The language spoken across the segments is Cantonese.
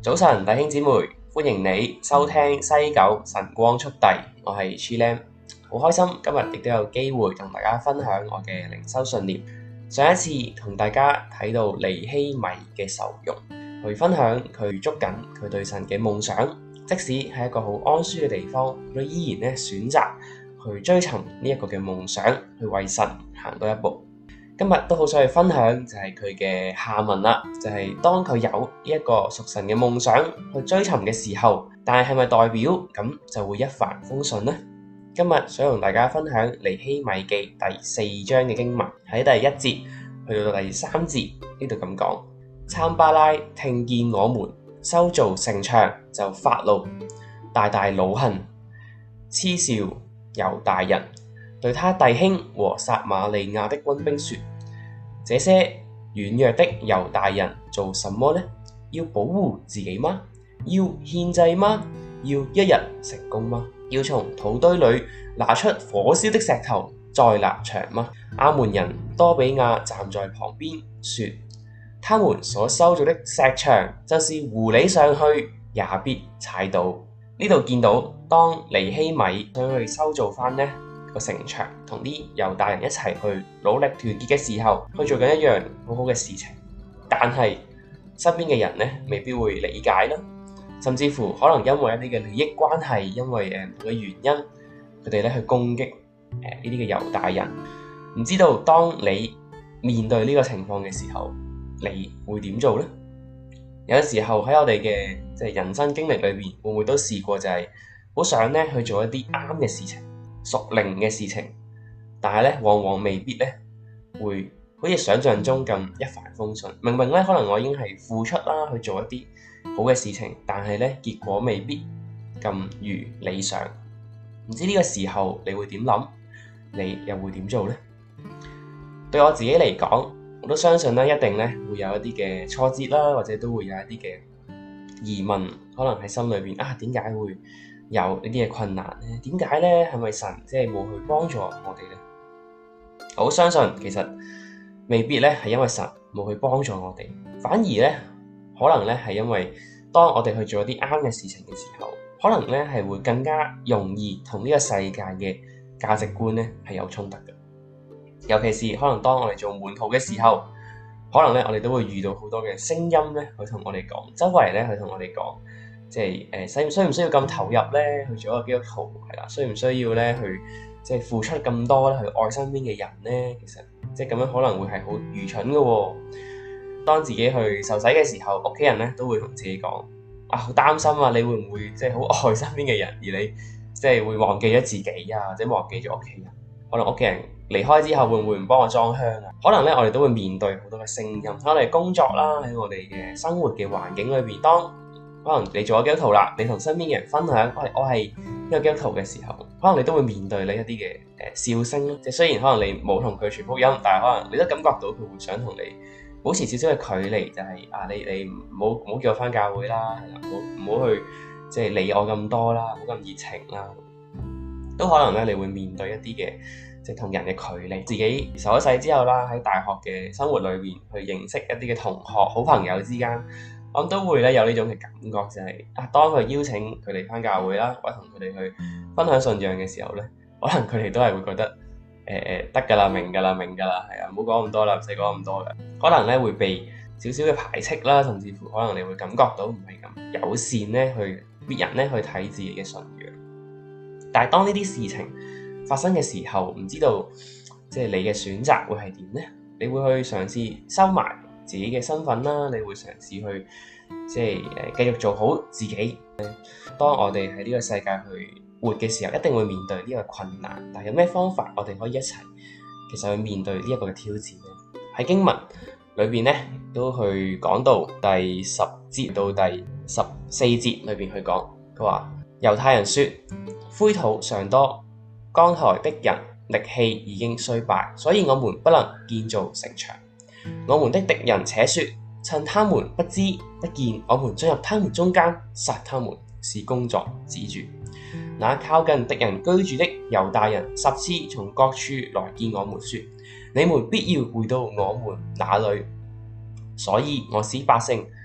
早晨，弟兄姊妹，歡迎你收聽西九晨光速遞，我係 Chilam，好開心今日亦都有機會同大家分享我嘅靈修信念。上一次同大家睇到尼希米嘅愁容，去分享佢捉緊佢對神嘅夢想，即使係一個好安舒嘅地方，佢都依然選擇去追尋呢一個嘅夢想，去為神行多一步。今日都好想去分享就係佢嘅下文啦，就係當佢有呢一個屬神嘅夢想去追尋嘅時候，但係咪代表咁就會一帆風順呢？今日想同大家分享尼希米記第4章嘅經文，喺第1節去到第3節呢度咁講：參巴拉聽見我們修造城牆，就發怒，大大惱恨，嗤笑猶大人，對他弟兄和撒瑪利亞的軍兵說：這些軟弱的猶大人做什麼呢？要保護自己嗎？要獻祭嗎？要一日成功嗎？要從土堆裏拿出火燒的石頭再立牆嗎？亞捫人多比亞站在旁邊說：他們所修造的石牆，就是狐狸上去也必踩倒。呢度見到當尼希米想去修造返呢個城牆，同啲猶大人一齊去努力團結嘅時候，去做緊一樣好好嘅事情，但係身邊嘅人呢未必會理解啦，甚至乎可能因為一啲嘅利益關係，因為唔同嘅原因，佢哋咧去攻擊呢啲嘅猶大人。唔知道當你面對呢個情況嘅時候，你會點做呢？有時候喺我哋嘅人生經歷裏邊，會唔會都試過就係好想咧去做一啲啱嘅事情、屬靈嘅事情，但係咧往往未必咧會好似想象中咁一帆風順。明明咧可能我已經係付出啦去做一啲好嘅事情，但係咧結果未必咁如理想。唔知呢個時候你會點諗？你又會點做呢？對我自己嚟講，我都相信咧，一定咧會有一啲嘅挫折啦，或者都會有一啲嘅疑問，可能喺心裏邊啊，點解會有呢啲嘅困難咧？點解咧？係咪神冇去幫助我哋咧？我好相信其實未必咧係因為神冇去幫助我哋，反而咧可能咧係因為當我哋去做一啲啱嘅事情嘅時候，可能咧係會更加容易同呢個世界嘅價值觀咧係有衝突嘅。尤其是可能當我哋做門徒嘅時候，可能咧我哋都會遇到好多嘅聲音咧，去同我哋講，周圍咧去同我哋講，需唔需要咁投入咧去做一個基督徒係啦？需唔需要咧去付出咁多咧去愛身邊嘅人咧？其實咁樣可能會係好愚蠢嘅喎。當自己去受洗嘅時候，屋企人咧都會同自己講啊，好擔心啊，你會唔會好愛身邊嘅人，而你會忘記咗自己啊，或者忘記咗屋企人？可能屋企人離開之後會唔會唔幫我裝香啊？可能咧我哋都會面對好多嘅聲音，喺我哋工作啦，喺我哋嘅生活嘅環境裏邊，當可能你做咗基督徒啦，你同身邊嘅人分享我係一個基督徒嘅時候，可能你都會面對呢一啲嘅笑聲咯。雖然可能你冇同佢傳福音，但係可能你都感覺到佢會想同你保持少少嘅距離，就係你唔好叫我返教會啦，唔好去理我咁多啦，唔好咁熱情啦。都可能咧，你會面對一啲嘅同人嘅距離。自己受咗洗之後啦，喺大學嘅生活裏邊去認識一啲嘅同學、好朋友之間，我諗都會咧有呢種嘅感覺，就係當佢邀請佢哋返教會啦，或者同佢哋去分享信仰嘅時候咧，可能佢哋都係會覺得得㗎啦，明㗎啦，係啊，唔好講咁多啦，唔使講咁多嘅。可能咧會被少少嘅排斥啦，甚至乎可能你會感覺到唔係咁友善咧，去別人咧去睇自己嘅信仰。但係當呢啲事情發生嘅時候，唔知道你嘅選擇會係點呢？你會去嘗試收埋自己嘅身份啦，你會嘗試去繼續做好自己。當我哋喺呢個世界去活嘅時候，一定會面對呢個困難。但係有咩方法我哋可以一齊其實去面對呢一個嘅挑戰呢？喺經文裏邊咧都去講到第10節到第14節裏邊去講，佢話猶太人說，灰土尚多，扛抬的人力氣已經衰敗，所以我們不能建造城牆。我們的敵人且說，趁他們不知不見，我們進入他們中間殺他們，使工作止住。那靠近敵人居住的猶大人10次從各處來見我們說，你們必要回到我們那裏。所以我使百姓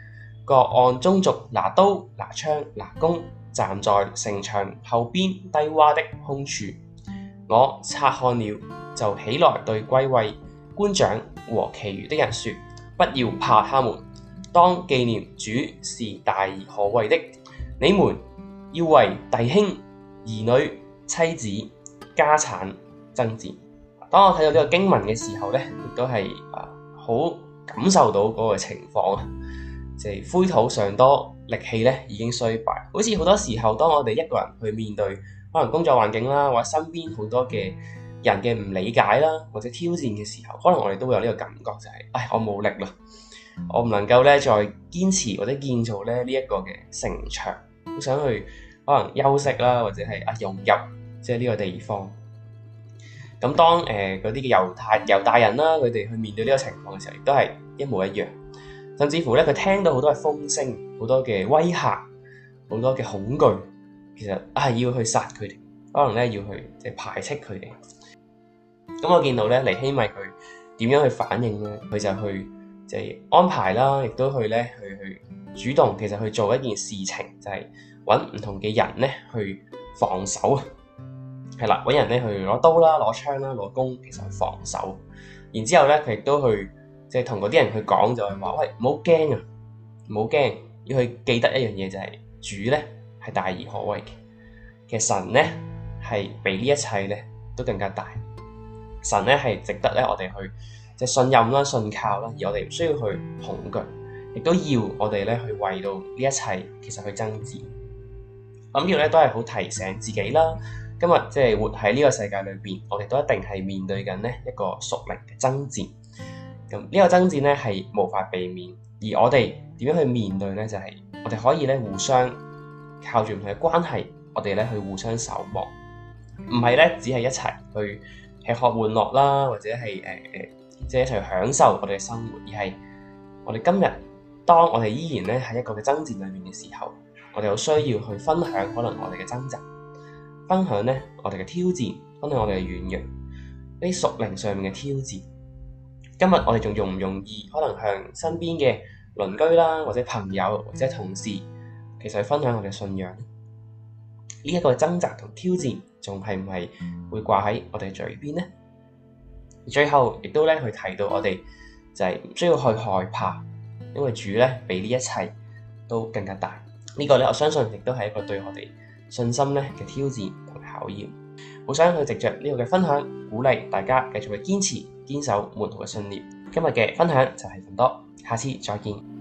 各按宗族拿刀拿槍拿弓，站在城牆後邊低窪的空處。我察看了，就起來對歸位官長和其餘的人說：不要怕他們，當紀念主是大而可畏的。你們要為弟兄、兒女、妻子、家產爭戰。當我睇到呢個經文嘅時候呢，亦都係好感受到嗰個情況啊，即係灰土尚多，力氣咧已經衰敗。好似好多時候，當我哋一個人去面對可能工作環境啦，或者身邊好多嘅人嘅唔理解啦，或者挑戰嘅時候，可能我哋都會有呢個感覺，就係我冇力啦，我唔能夠咧再堅持或者建造咧呢一個嘅城牆，好想去可能休息啦，或者係融入即係呢個地方。咁當嗰啲嘅猶大人啦，佢哋去面對呢個情況嘅時候，亦都係一模一樣。甚至乎咧，佢聽到好多嘅風聲、好多嘅威嚇、好多嘅恐懼，其實要去殺佢哋，可能咧要去即係排斥佢哋。咁我見到咧尼希米佢點樣去反應咧？佢就去即係安排啦，亦都去咧去主動，其實去做一件事情，就係揾唔同嘅人咧去防守。係啦，揾人咧去攞刀啦、攞槍啦、攞弓，其實去防守。然之後咧，佢亦都去即係同嗰啲人去講，就係話：喂，唔好驚啊，唔好驚，要去記得一樣嘢，就係主咧係大而可畏嘅。其實神咧係比呢一切咧都更加大。神咧係值得咧我哋去即係信任啦、信靠啦，而我哋唔需要去恐懼，亦都要我哋咧去為到呢一切其實去爭戰。咁呢個咧都係好提醒自己啦。今日即係活喺呢個世界裏邊，我哋都一定係面對緊呢一個屬靈嘅爭戰。咁呢個爭戰咧係無法避免，而我哋點樣去面對咧？就係我哋可以咧互相靠住唔同嘅關係，我哋咧去互相守望，唔係咧只係一齊去吃喝玩樂啦，或者係即係一齊享受我哋嘅生活，而係我哋今日當我哋依然咧喺一個嘅爭戰裏面嘅時候，我哋好需要去分享可能我哋嘅掙扎。分享咧我哋嘅挑戰，分享我哋嘅軟弱，呢啲屬靈上面嘅挑戰。今日我哋仲容唔容易可能向身邊嘅鄰居啦，或者朋友或者同事，其實去分享我哋嘅信仰呢？呢一個掙扎同挑戰，仲係唔係會掛喺我哋嘴邊呢？最後亦都咧去提到我哋就係唔需要去害怕，因為主咧比呢一切都更加大。呢個咧我相信亦都係一個對我哋信心咧嘅挑戰同考驗，好想去藉着呢個嘅分享，鼓勵大家繼續去堅持、堅守門徒嘅信念。今日嘅分享就係咁多，下次再見。